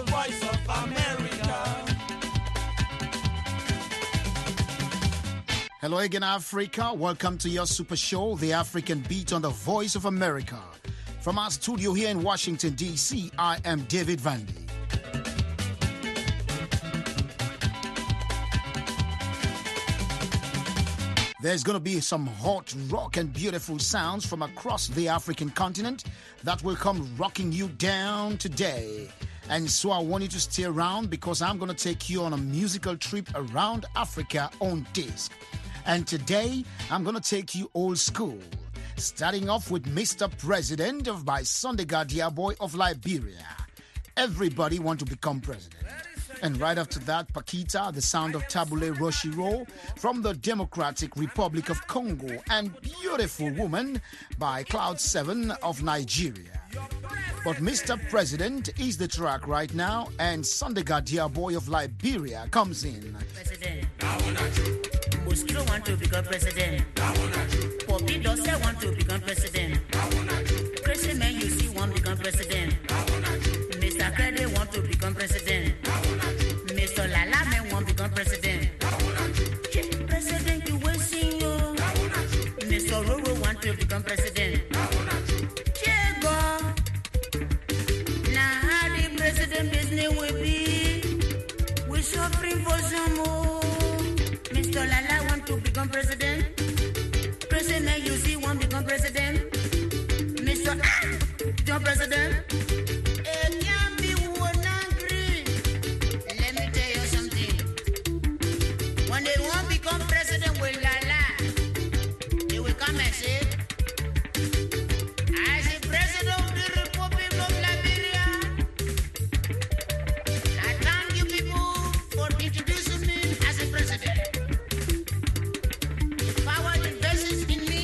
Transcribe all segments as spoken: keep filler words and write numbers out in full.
the voice of America. Hello again, Africa. Welcome to your super show, The African Beat on the Voice of America. From our studio here in Washington, D C, I am David Vandy. There's going to be some hot rock and beautiful sounds from across the African continent that will come rocking you down today. And so I want you to stay around because I'm going to take you on a musical trip around Africa on disc. And today, I'm going to take you old school. Starting off with Mister President of by Sondega Diaboy of Liberia. Everybody want to become president. And right after that, Paquita, the sound of Tabule Roshiro from the Democratic Republic of Congo, and Beautiful Woman by Cloud seven of Nigeria. But Mister President is the track right now, and Sondega Diaboy of Liberia comes in. President. Bustro want to become president. Poppy Dosse want to become president. Crazy man you see want to become president. Mister Krede want to become president. Mister Lala man want to become president. Yeah, president you will see you. Mister Roro want to become president. Yeah, go. Now how the president business will be. We suffering for some more. Mister Lala want to become president. President you see want to become president. Mister John President. It can't be one angry. Let me tell you something. When they want to become president with Lala, they will come and say, as the president of the Republic of Liberia, I thank you people for introducing me as a president. Power invests in me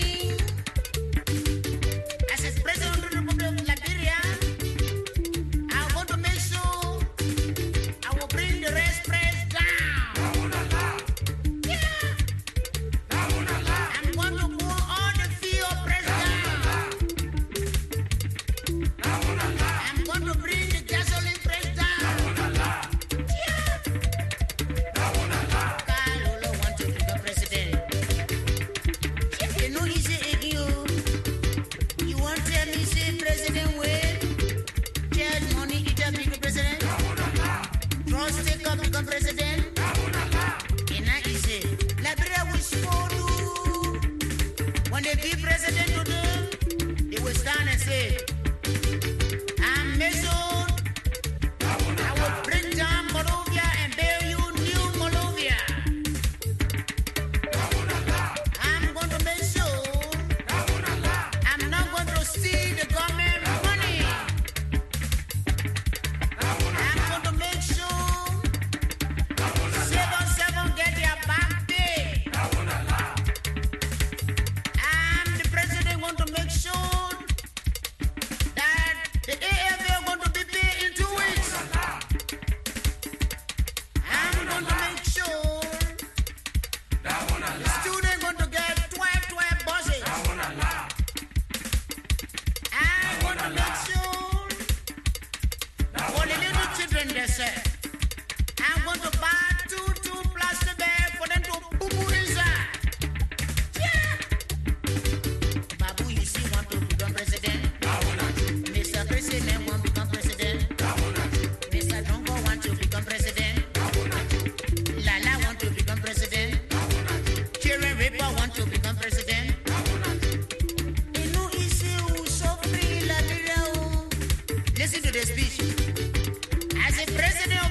as a president of the Republic of Liberia. I want to make sure I will bring the rest press down. Yeah. I'm going to pull all the fear press down. I'm going to bring the gasoline press down. Yeah. Kalolo want to become president. You know he say again, you want to tell me say president will charge money eat up become president? Trust take up become president? And now he say, Liberia will support you. When they be president to them, they will stand and say, I'm Mason. I will bring down Moldova and build you new Moldova. I'm going to make sure I'm not going to steal the government money. I'm going to make sure seven seven get their back pay. I'm the president going to make sure that the A F A going to be paid in two weeks. I'm going to make sure the student going to get twelve twelve buses. I'm going to make sure for the little children they say, I'm going to buy two two plastic bags for them to poo poo inside. Yeah. Babu, you see, want to become president. Mister President want to become president. Mister Drongo want to become president. Lala want to become president. Children Ripper want to become president. You know, he say, who so free, Liberia, oh. Listen to the speech. As a president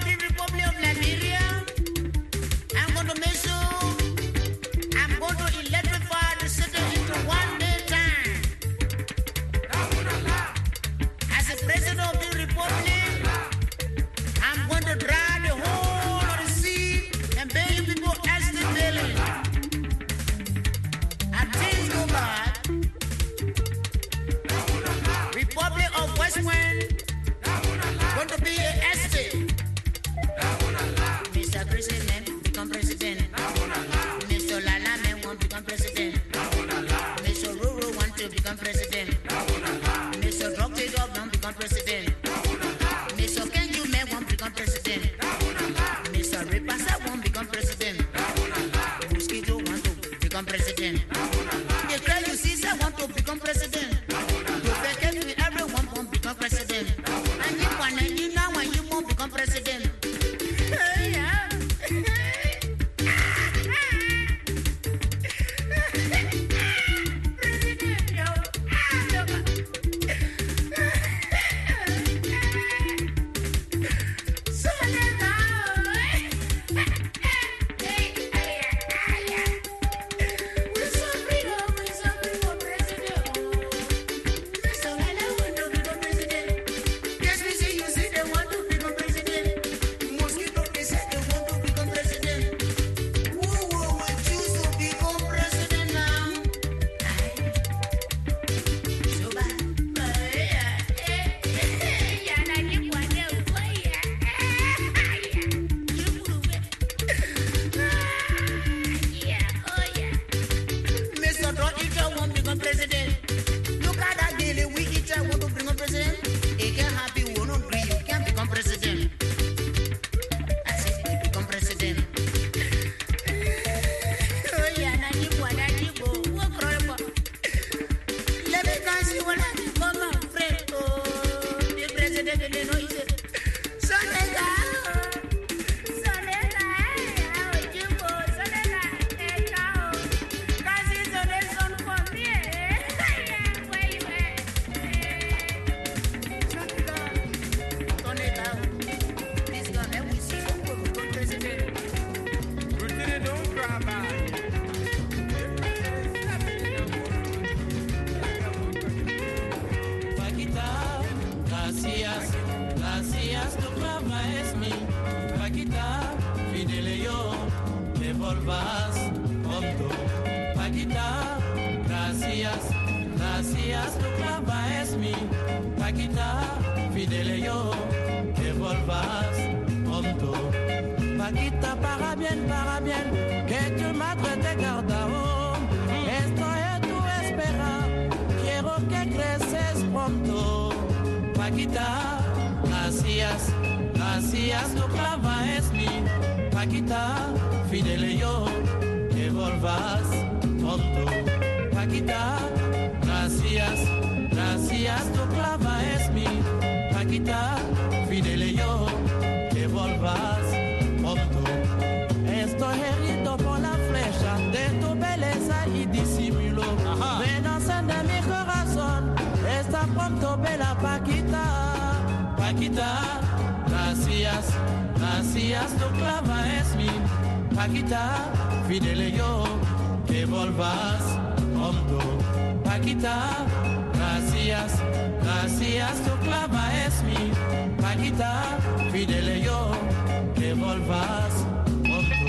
es mi Paquita, fidele yo, me volvas pronto. Paquita, gracias, gracias, tu clava es mi Paquita, fidele yo, que volvas pronto. Paquita, para bien, para bien, que tu madre te guarda. Estoy a tu espera, quiero que creces pronto. Paquita, gracias, gracias, tu clava es mi Paquita, fidele yo, que volvas pronto. Paquita, gracias, gracias, tu clava es mi Paquita, fidele yo, que volvas pronto. Estoy herido por la flecha de tu belleza y disimulo. Venancia de mi corazón, está pronto bella Paquita. Paquita, gracias, gracias, tu clava es mi Paquita, fidele yo, que volvas pronto. Paquita, gracias, gracias, tu clava es mi Paquita, fidele yo, que volvas pronto.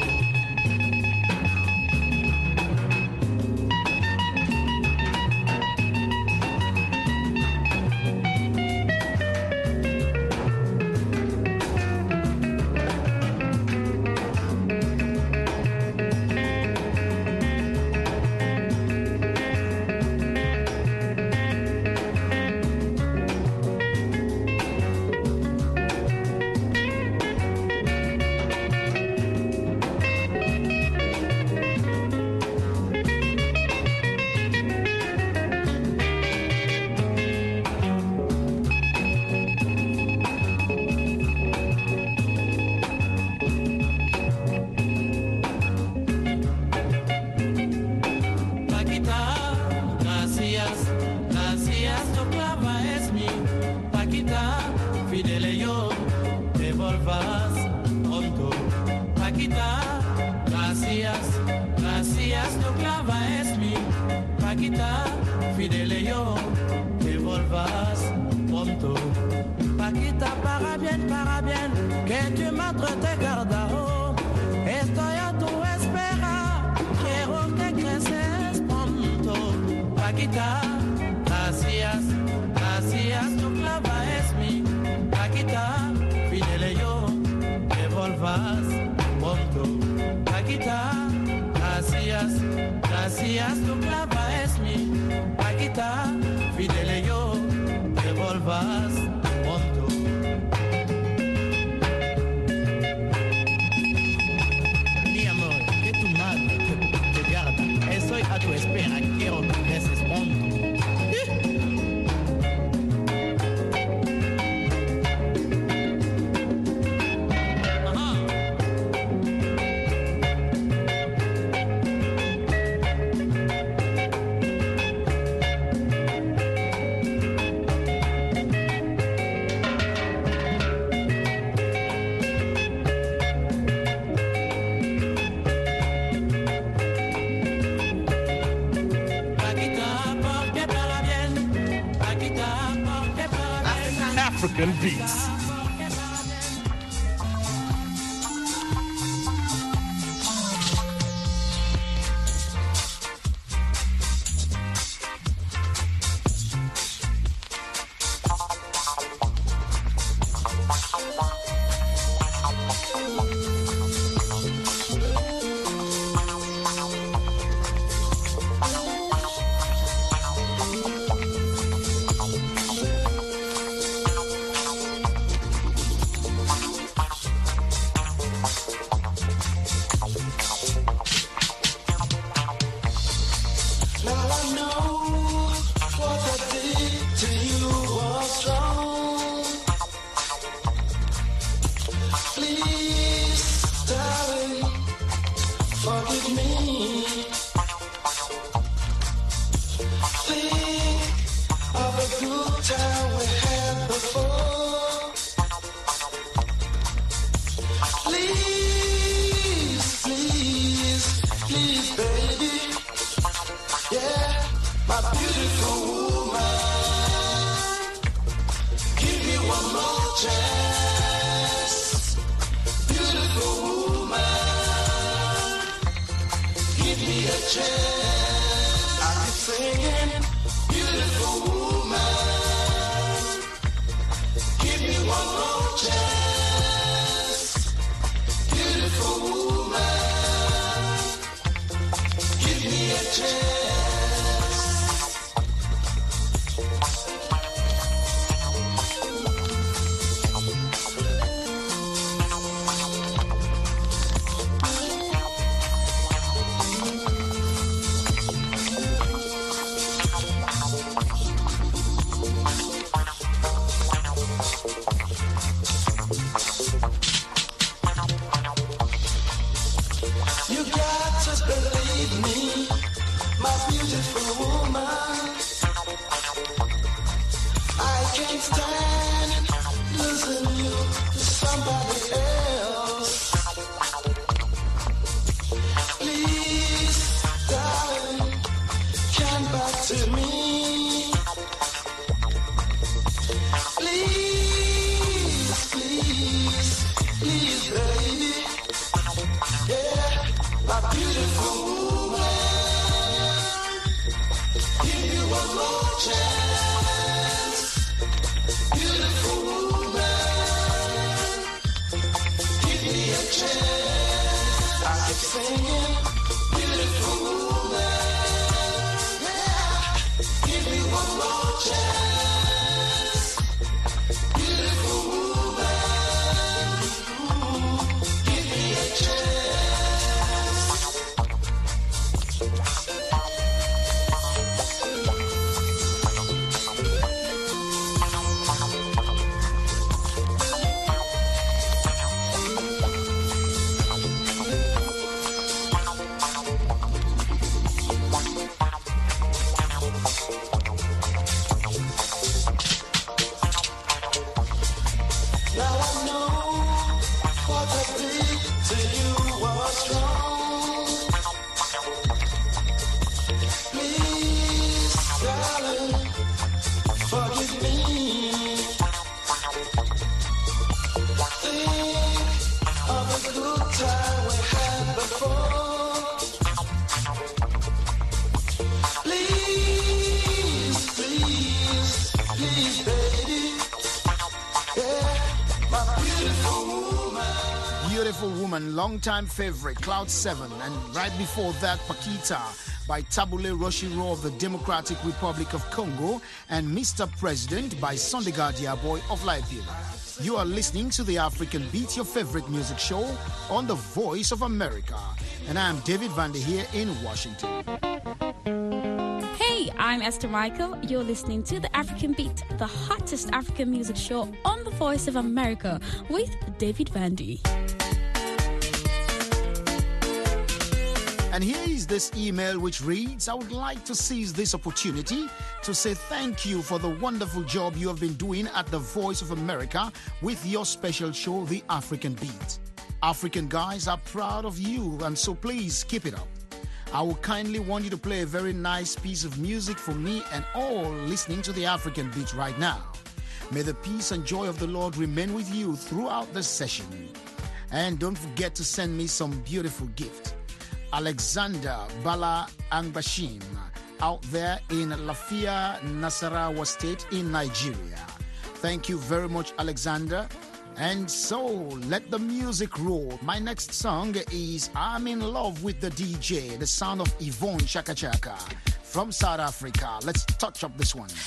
African beats. Chance. please, baby. Yeah, my beautiful woman. Give you one more chance. Beautiful woman. Give me a chance. I keep singing. Beautiful woman. Yeah, give me one more chance. Beautiful woman. Give me a chance. Long-time favorite, Cloud seven, and right before that, Paquita by Tabule Roshiro of the Democratic Republic of Congo, and Mister President by Sondega Diaboy of Liberia. You are listening to the African Beat, your favorite music show on the Voice of America, and I am David Vander here in Washington. Hey, I'm Esther Michael. You're listening to the African Beat, the hottest African music show on the Voice of America with David Vandy. And here is this email which reads, I would like to seize this opportunity to say thank you for the wonderful job you have been doing at the Voice of America with your special show, The African Beat. African guys are proud of you, and so please keep it up. I will kindly want you to play a very nice piece of music for me and all listening to The African Beat right now. May the peace and joy of the Lord remain with you throughout the session. And don't forget to send me some beautiful gifts. Alexander Bala Angbashim out there in Lafia, Nasarawa State in Nigeria. Thank you very much, Alexander. And so, let the music roll. My next song is I'm in Love with the D J, the sound of Yvonne Chaka Chaka from South Africa. Let's touch up this one.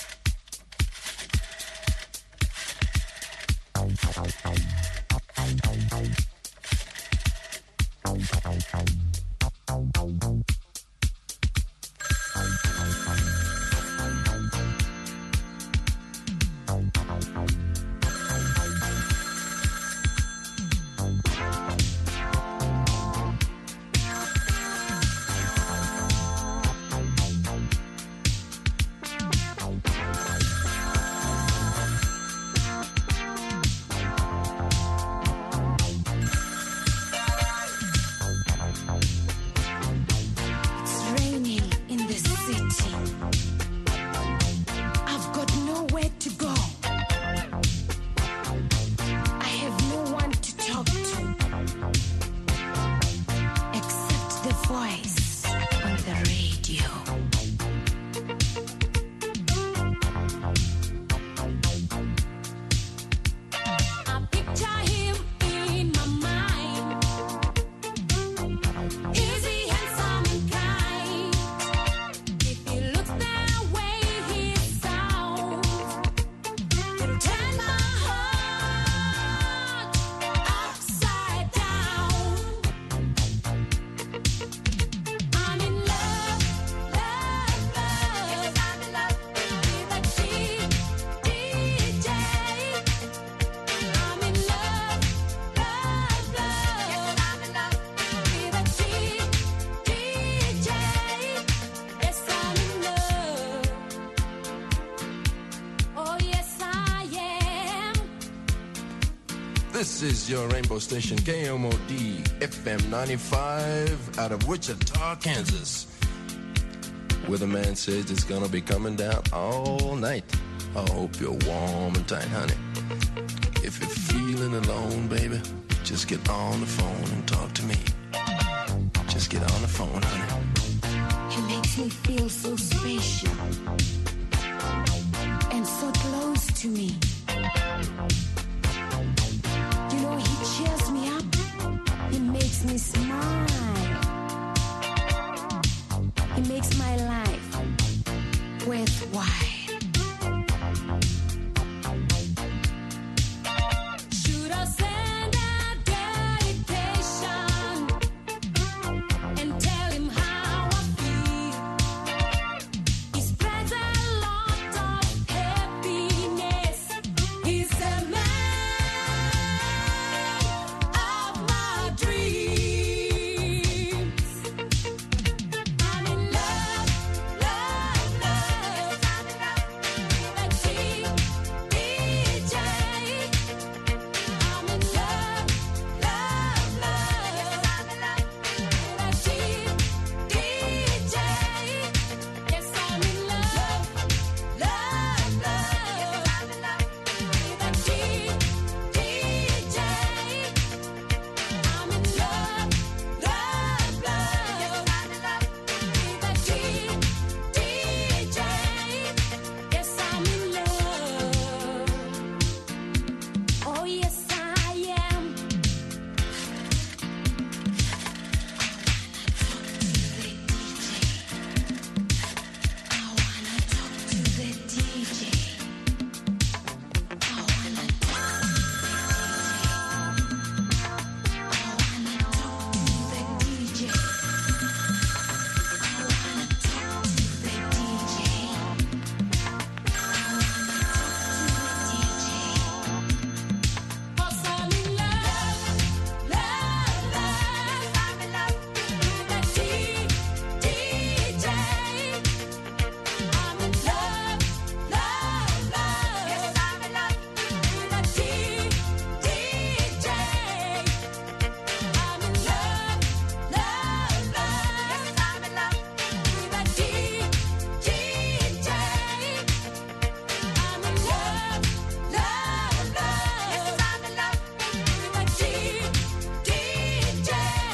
This is your Rainbow Station, K M O D F M ninety-five, out of Wichita, Kansas, where the man says it's gonna be coming down all night. I hope you're warm and tight, honey. If you're feeling feeling alone, baby, just get on the phone and talk to me. Just get on the phone, honey. He makes me feel so special and so close to me. You know, he cheers me up. He makes me smile. He makes my life worthwhile. Should I send a dedication and tell him how I feel? He spreads a lot of happiness. He's the man of my dreams. I'm in love, love, love. That D J. I'm in love, love, love. That D J. Yes, I'm in love, love, love. That D J. I'm in love, love, love. That D J. Yes, I'm in love. Oh, yes, I am. I wanna talk to the D J. I wanna talk to the D J. I wanna talk to the D J. I wanna talk to the D J. Cause I'm in love, love, love. I'm in love with the D J. I'm in love, love, love. Yes, I'm in love with the D J. I'm in love, love, love. Yes, I'm in love with the D J. I'm in love, love, love. Yes, I'm in love with the D J.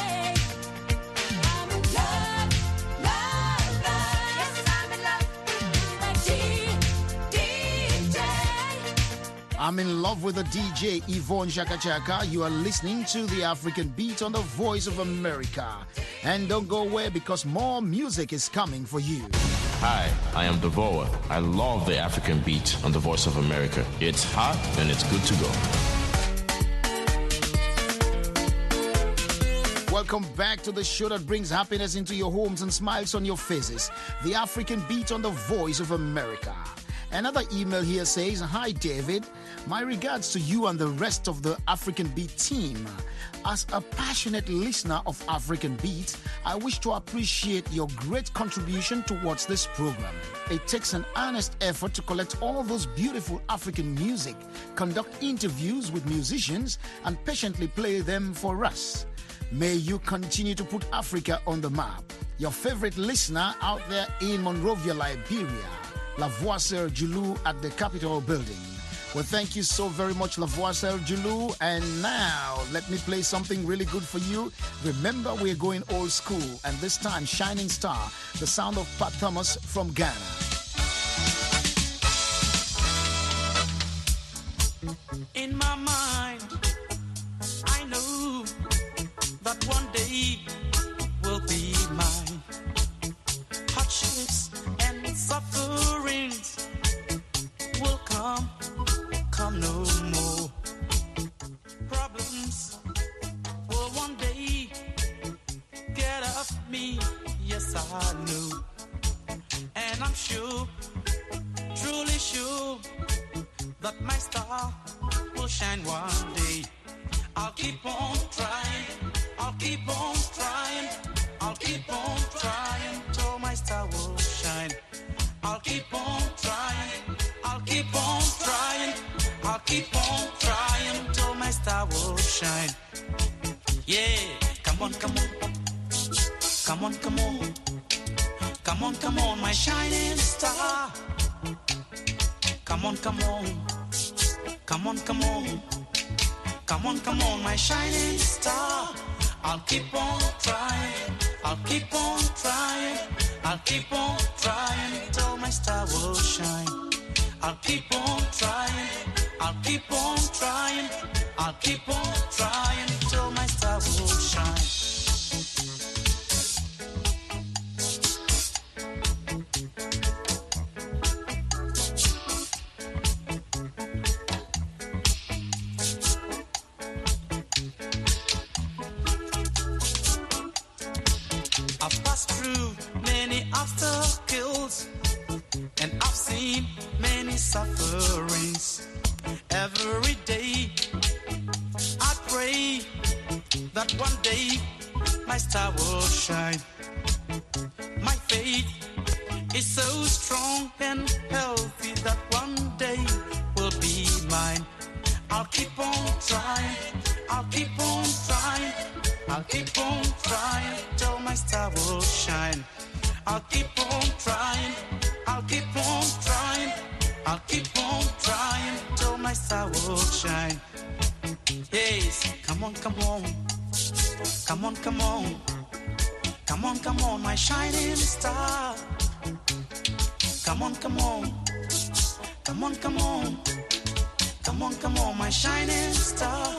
I'm in love, love, love. Yes, I'm in love with the D J. I'm in love with the D J Yvonne Chaka Chaka. You are listening to the African Beat on the Voice of America. And don't go away because more music is coming for you. Hi, I am Devoa. I love the African Beat on the Voice of America. It's hot and it's good to go. Welcome back to the show that brings happiness into your homes and smiles on your faces. The African Beat on the Voice of America. Another email here says, "Hi David, my regards to you and the rest of the African Beat team. As a passionate listener of African Beat, I wish to appreciate your great contribution towards this program. It takes an earnest effort to collect all those beautiful African music, conduct interviews with musicians, and patiently play them for us. May you continue to put Africa on the map. Your favorite listener out there in Monrovia, Liberia, Lavoisier Julu at the Capitol Building." Well, thank you so very much, Lavoisier Julu. And now, let me play something really good for you. Remember, we're going old school, and this time, Shining Star, the sound of Pat Thomas from Ghana. In my mind, I know that one day will be mine. Hardships and sufferings will come, come no more. Problems will one day get up me, yes I know. And I'm sure, truly sure, that my star will shine one day. I'll keep on trying, I'll keep on trying, I'll keep on trying till my star will shine. I'll keep on trying, I'll keep on trying, I'll keep on trying till my star will shine. Yeah, come on, come on, come on, come on, come on, come on, my shining star. Come on, come on, come on, come on, Come on, come on, my shining star. I'll keep on trying. I'll keep on trying. I'll keep on trying till my star will shine. I'll keep on trying. I'll keep on trying. I'll keep on trying till my star will shine. I've passed through many obstacles and I've seen many sufferings. Every day I pray that one day my star will shine. My faith is so strong and healthy that one day will be mine. I'll keep on trying, I'll keep on trying, I'll keep on trying till my star will shine. I'll keep on trying, I'll keep on trying, I'll keep on trying till my star will shine. Yes, come on, come on, come on, come on, come on, come on, my shining star. Come on, come on, come on, come on, come on, come on, my shining star.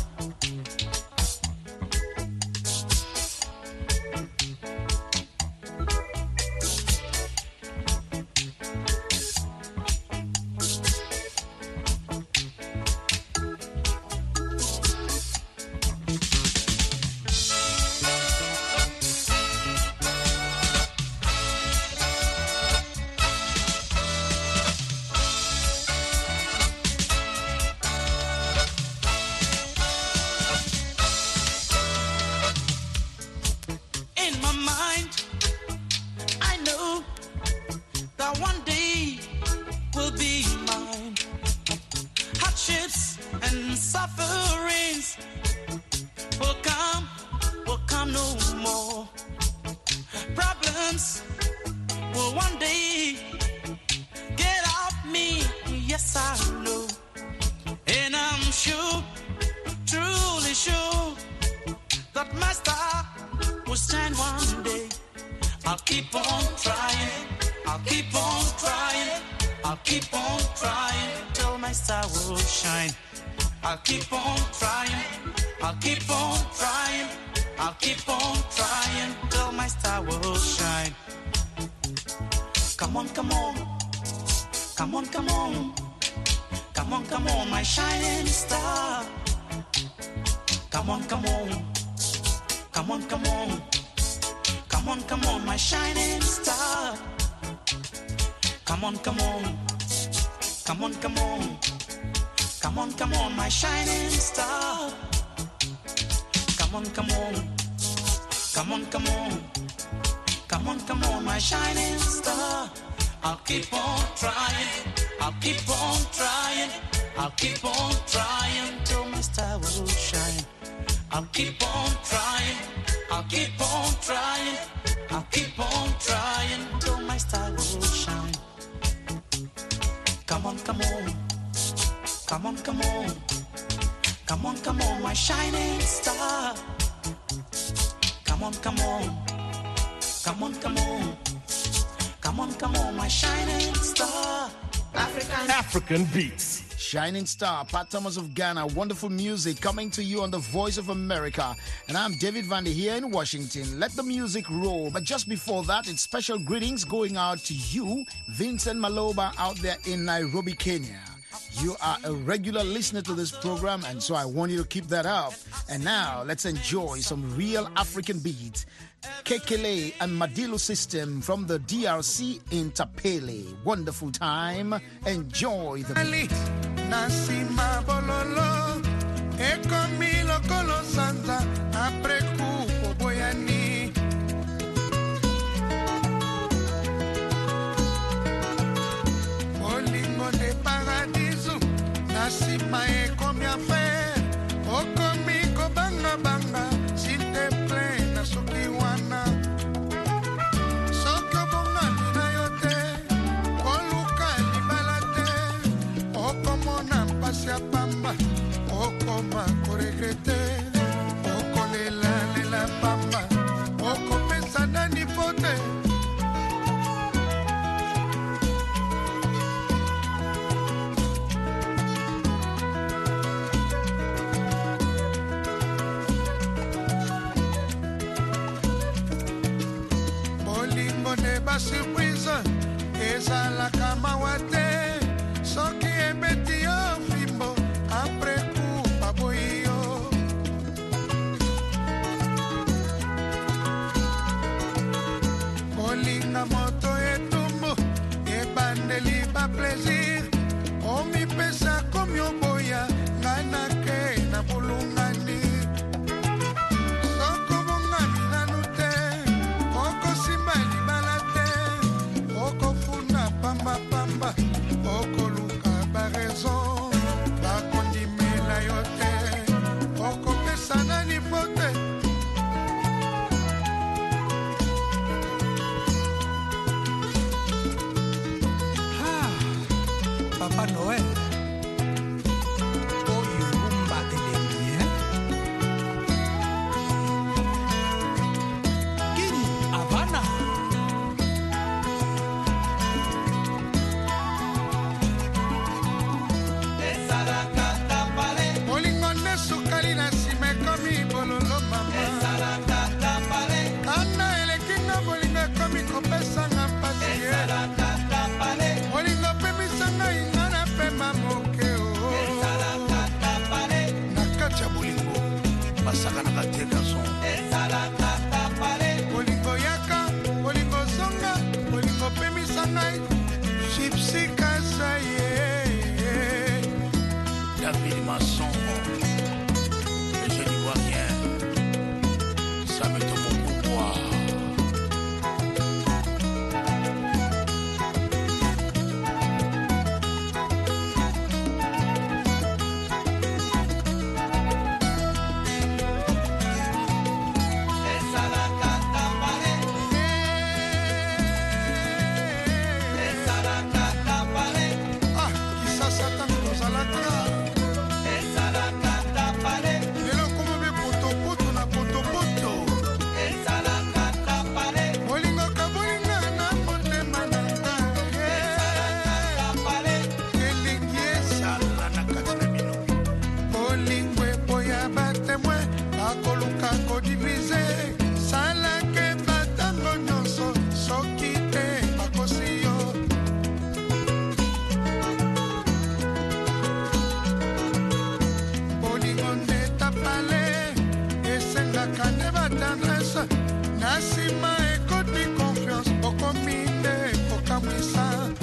African Beats. Shining Star, Pat Thomas of Ghana. Wonderful music coming to you on the Voice of America. And I'm David Vandy here in Washington. Let the music roll. But just before that, it's special greetings going out to you, Vincent Maloba, out there in Nairobi, Kenya. You are a regular listener to this program, and so I want you to keep that up. And now, let's enjoy some real African beats. Kekele and Madilu System from the D R C in Tapele. Wonderful time. Enjoy the Nasima bololo ekomilo kolo santa apreku boyani Olingo de paradiso nasima ekomia fe okomi ko banga banga sinte plena sukiwana sokyo bonga na yote koluka libalate okomona pasia pamba okoma basurprise ezalaka mawa te soki ebeti yo fimbo apres coup baboyi yo kolinga moto etumbu ebandeli baplaisir omipesa komi oboya ngai nake na bulungani soko bongami nanu te okosimba libala te okofuna pambapamba okoluka baraison bakondimela yo te okopesa nani po te Papa Noël. Oh, you rumba de l'ennemi, hein? Guinea, Havana. Olingo ne sukari na sime komi bololo mama. Kana elekinga bolingo komi kopesa nga mpasi. Olingo pemisanga ingana pema mokeo. Nakacha bolingo basaka na kateka son. Olingo yaka, olingo zonga, olingo pemisanga chipsi kasaye. David Masson, et je n'y vois rien. Ça me donne beaucoup poids. Ah, qui ça s'attend dans la trappe. Lelo como be poto poto na poto poto. Olingo ka bolinga na motema na ngai. Elingi esala na kati na bino. Olingo eboya batemwe bakoluka kodivise. Salake batango nyonso soki te bakosi yo. Bolingo neta pale esengaka nde batendresse na nsima ekoti confiance okomi nde kokamwisa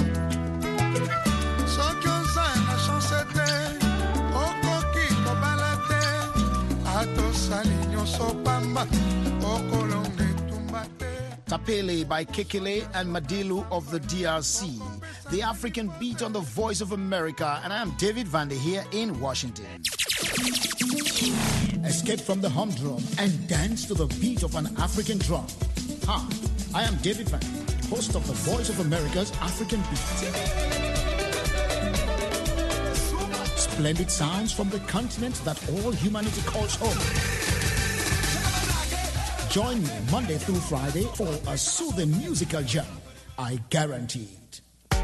soki oza na chance te okoki kobala te atosali nyonso pamba okolonga etumba te. Tapele by Kekele and Madilu of the D R C. The African Beat on the Voice of America. And I am David Vande here in Washington. Escape from the humdrum and dance to the beat of an African drum. Hi, I am David Vande, host of the Voice of America's African Beat. Splendid sounds from the continent that all humanity calls home. Join me Monday through Friday for a soothing musical jam. I guarantee it.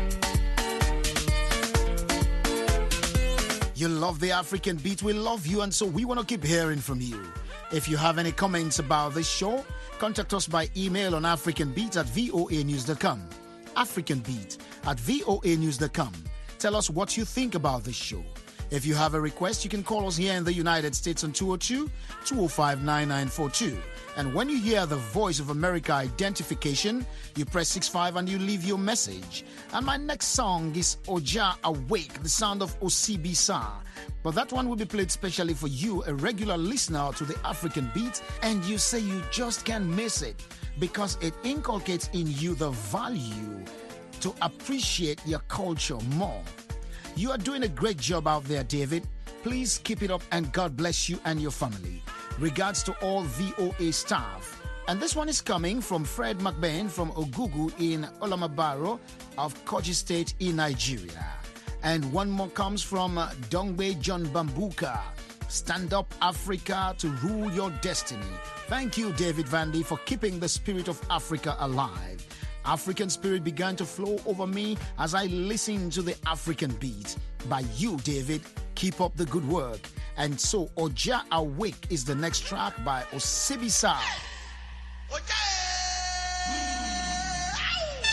You love the African Beat, we love you, and so we want to keep hearing from you. If you have any comments about this show, contact us by email on africanbeat at voa news dot com. africanbeat at voa news dot com. Tell us what you think about this show. If you have a request, you can call us here in the United States on two oh two, two oh five, nine nine four two. And when you hear the Voice of America identification, you press six five and you leave your message. And my next song is Oja Awake, the sound of Osibisa. But that one will be played specially for you, a regular listener to the African Beat, and you say you just can't miss it because it inculcates in you the value to appreciate your culture more. You are doing a great job out there, David. Please keep it up and God bless you and your family. Regards to all V O A staff. And this one is coming from Fred McBain from Ogugu in Olamabaro of Kogi State in Nigeria. And one more comes from uh, Dongbe John Bambuka. Stand up, Africa, to rule your destiny. Thank you, David Vande, for keeping the spirit of Africa alive. African spirit began to flow over me as I listened to the African Beat. By you, David, keep up the good work. And so, Oja Awake is the next track by Osibisa. Oja!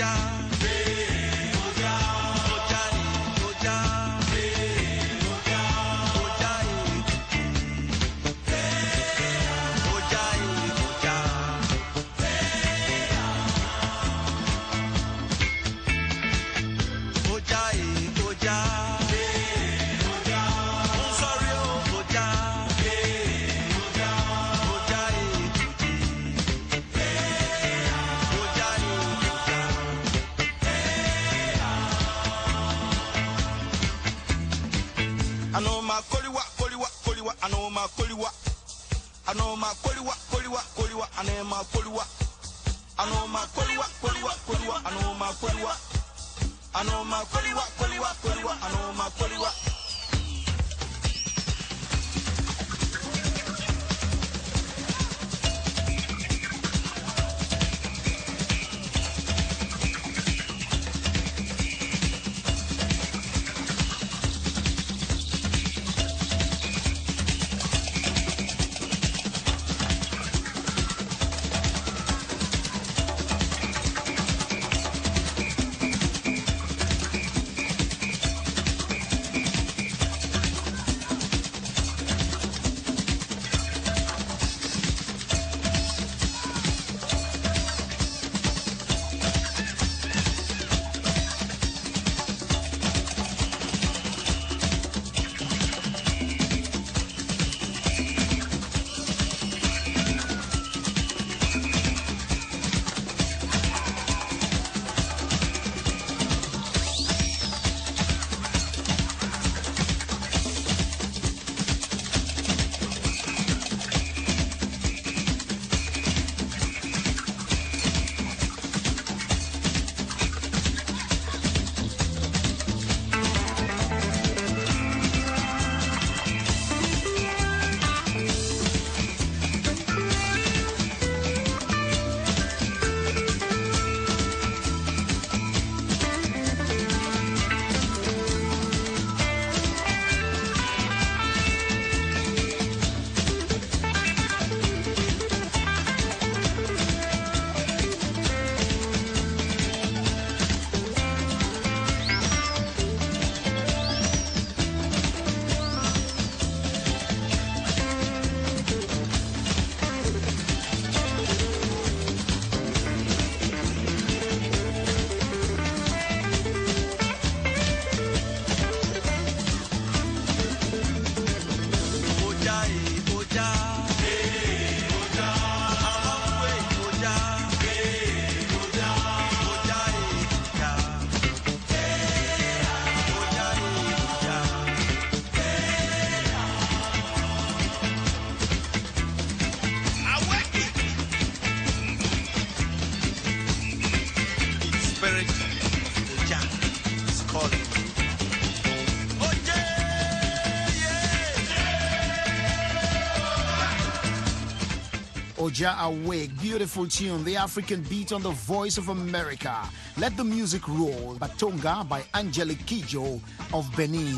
Oja Awake, beautiful tune, the African beat on the Voice of America. Let the music roll, Batonga by Angelique Kidjo of Benin.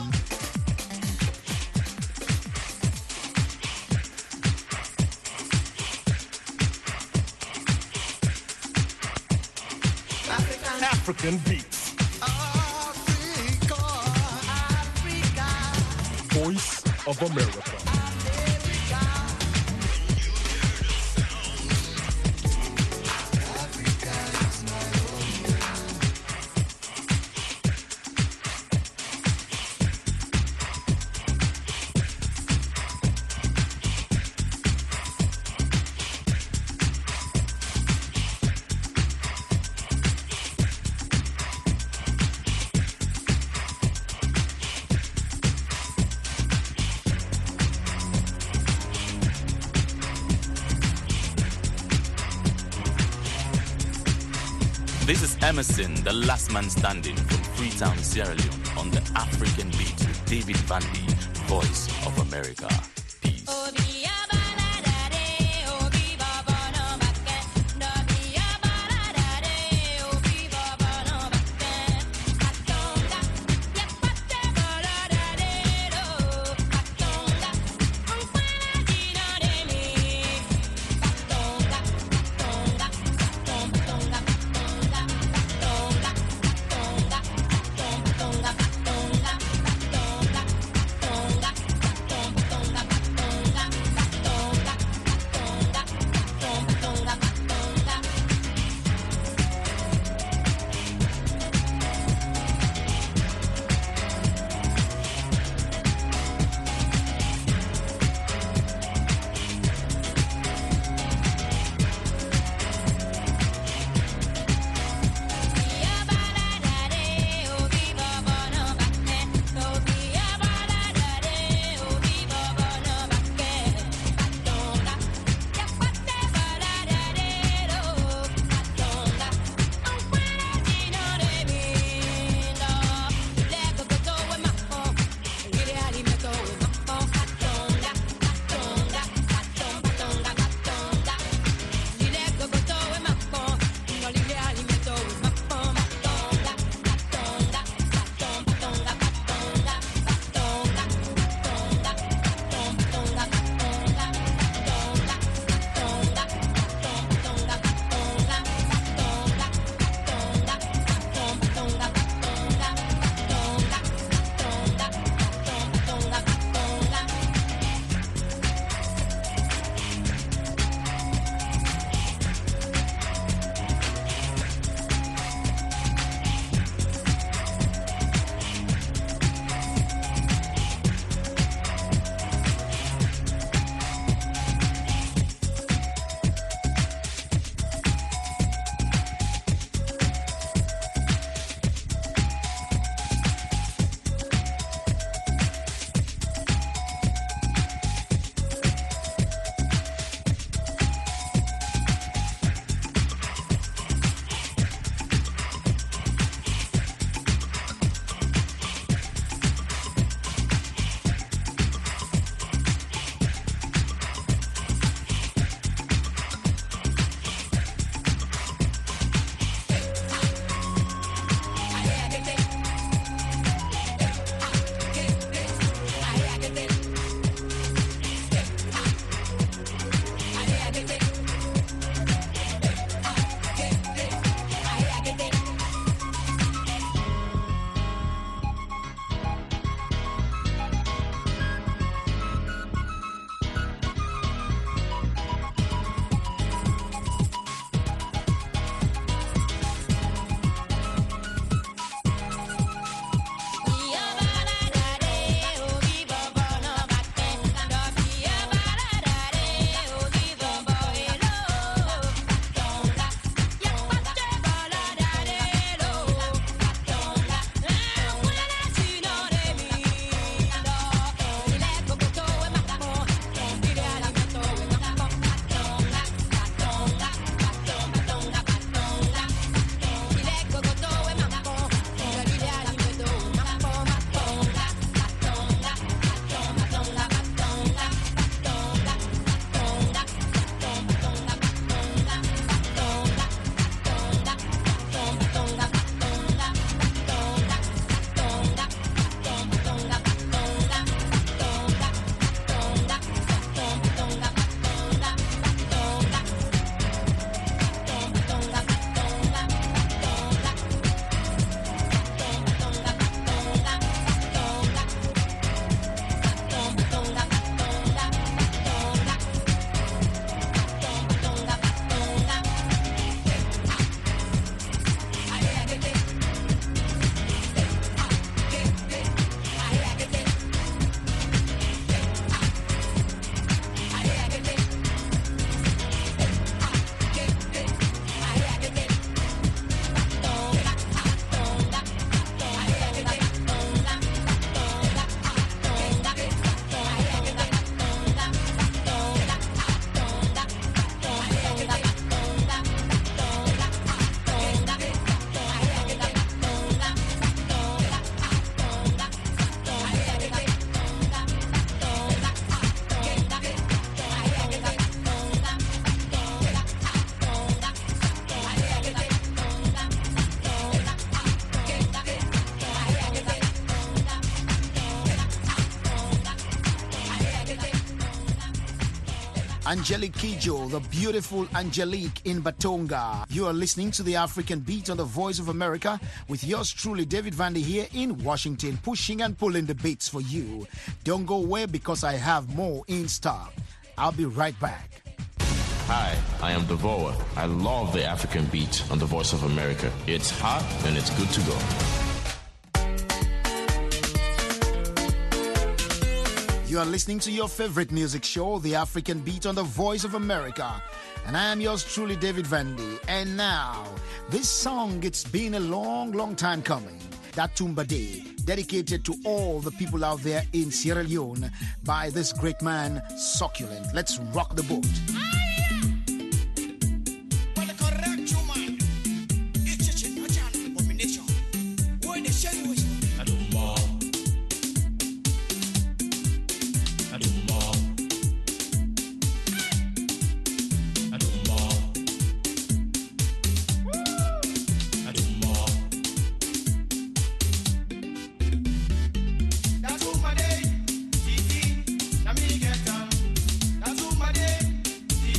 African beats. Africa, Africa. Voice of America. This is Emerson, the last man standing from Freetown, Sierra Leone, on the African beat with David Bandy, Voice of America. Peace. Don't Angelique Kidjo, the beautiful Angelique in Batonga. You are listening to the African Beat on the Voice of America with yours truly, David Vandy, here in Washington, pushing and pulling the beats for you. Don't go away because I have more in stock. I'll be right back. Hi, I am Devoa. I love the African Beat on the Voice of America. It's hot and it's good to go. You are listening to your favorite music show, The African Beat on the Voice of America. And I am yours truly, David Vandy. And now, this song, it's been a long, long time coming. That Tumba Day, dedicated to all the people out there in Sierra Leone by this great man, Succulent. Let's rock the boat. That's what my day,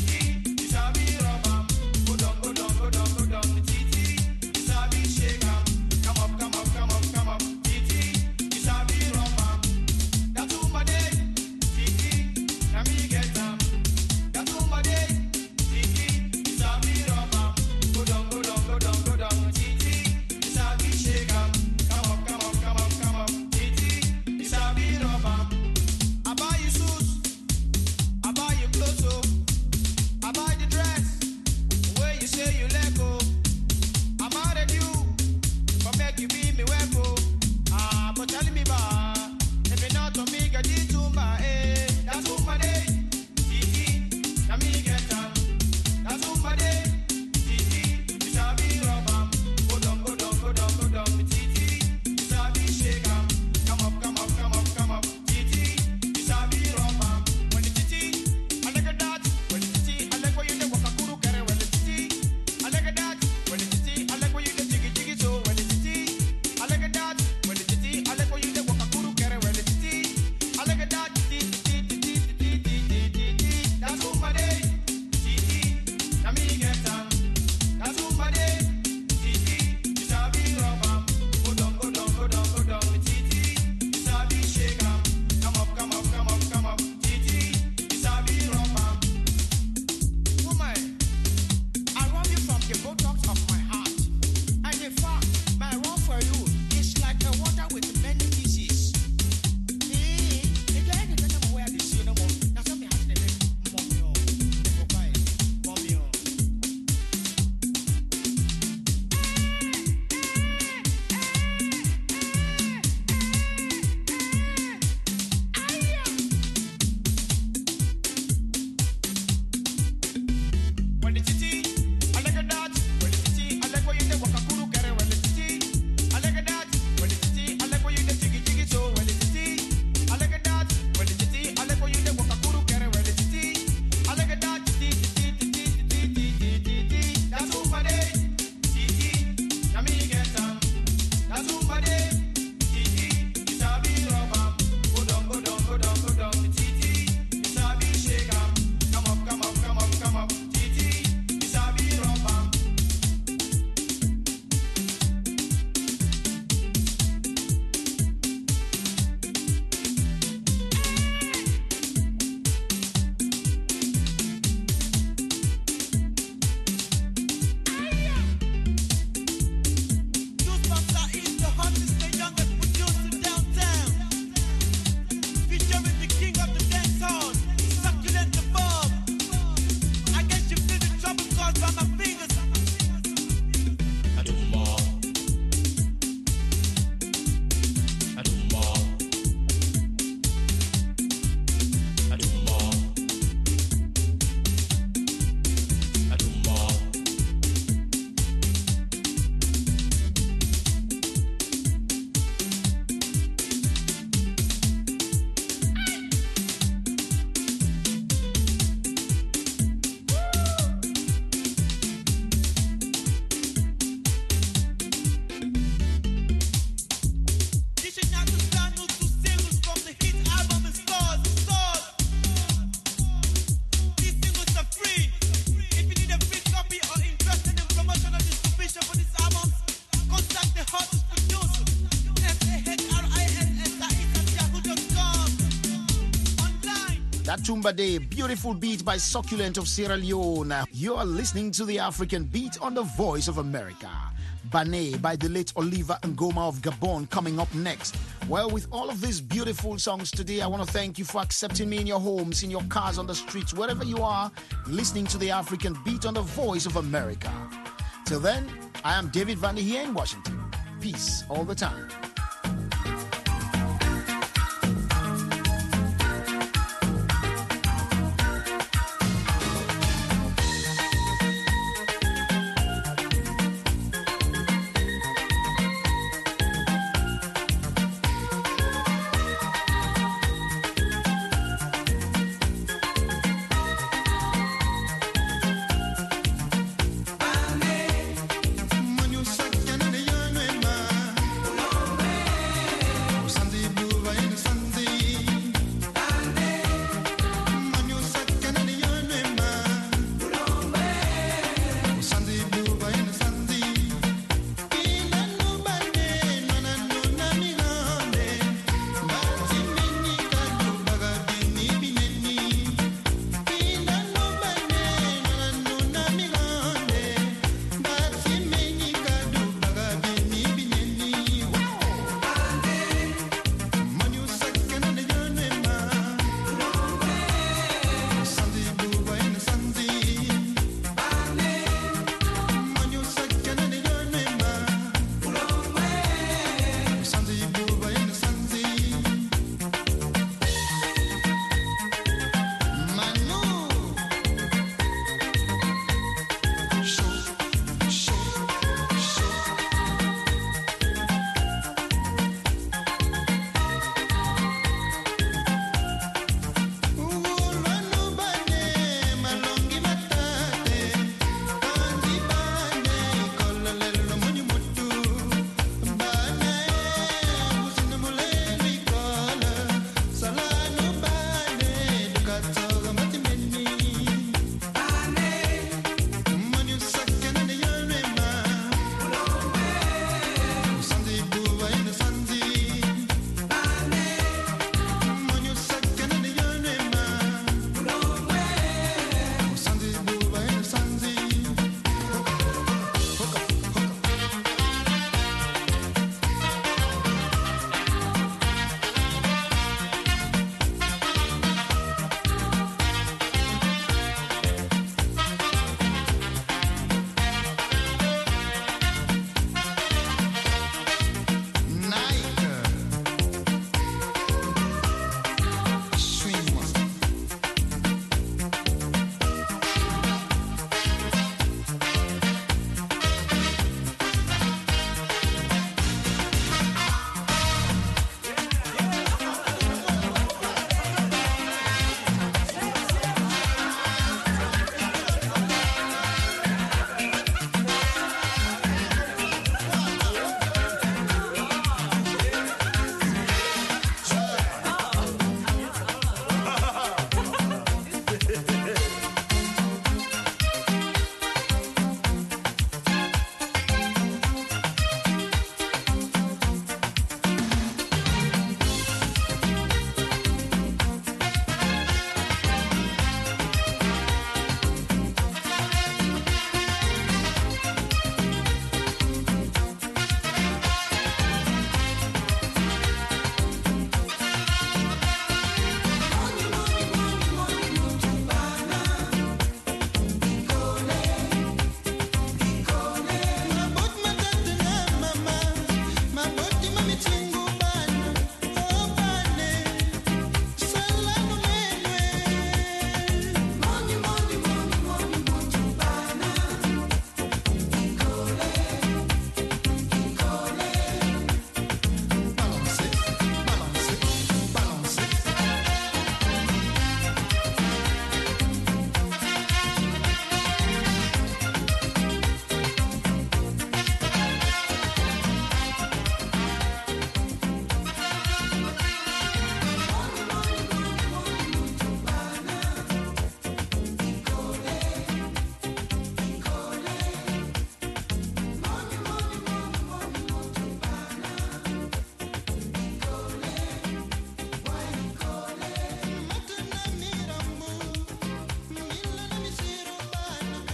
Tumba Day, beautiful beat by Succulent of Sierra Leone. You are listening to the African Beat on the Voice of America. Bane by the late Oliver Ngoma of Gabon coming up next. Well, with all of these beautiful songs today, I want to thank you for accepting me in your homes, in your cars, on the streets, wherever you are, listening to the African Beat on the Voice of America. Till then, I am David Vandy here in Washington. Peace all the time.